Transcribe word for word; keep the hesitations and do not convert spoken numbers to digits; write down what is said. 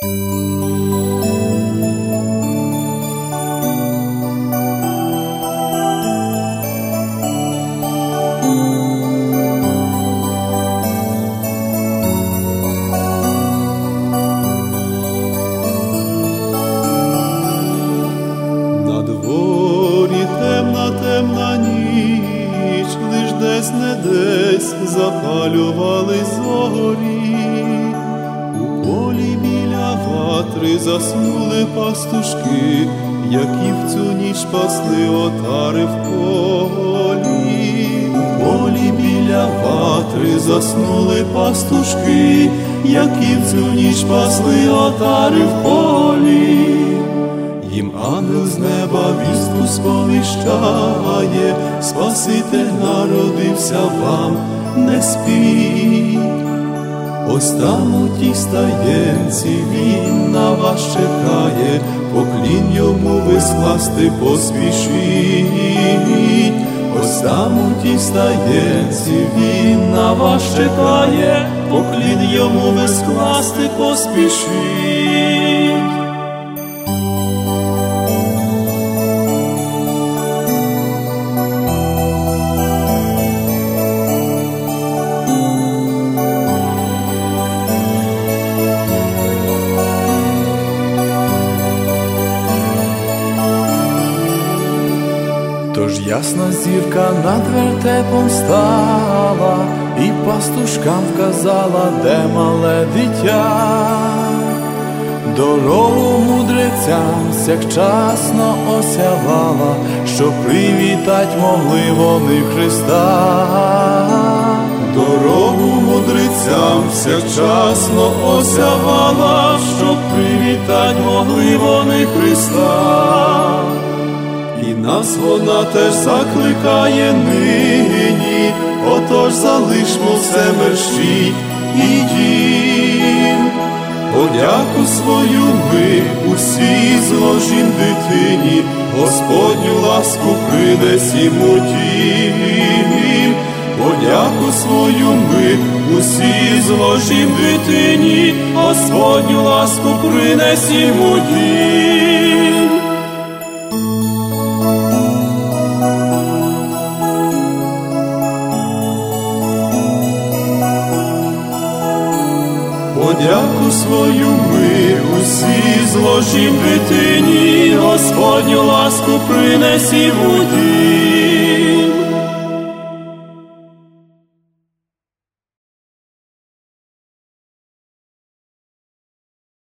Запалювались зорі, у полі біля ватри заснули пастушки, які в цю ніч пасли отари в полі. У полі біля ватри заснули пастушки, які в цю ніч пасли отари в полі. Їм ангел з неба вістку сповіщає: Спаситель народився вам, не спіть. Ось там у тій стаєнці він на вас чекає, поклін йому ви скласти поспішіть. Ось там у тій стаєнці він на вас чекає, поклін йому ви скласти поспішіть. Тож ясна зірка над вертепом стала і пастушкам вказала, де мале дитя. Дорогу мудрецям всякчасно осявала, щоб привітать могли вони Христа. Дорогу мудрецям всякчасно осявала, щоб привітать могли вони Христа. І нас вона теж закликає нині, отож залишмо все мерщій і дім. Подяку свою ми усі зложім дитині, Господню ласку принесімо дім. Подяку свою ми усі зложім дитині, Господню ласку принесімо дім. Подяку свою ми усі зложім дитині, Господню ласку принесімо дім.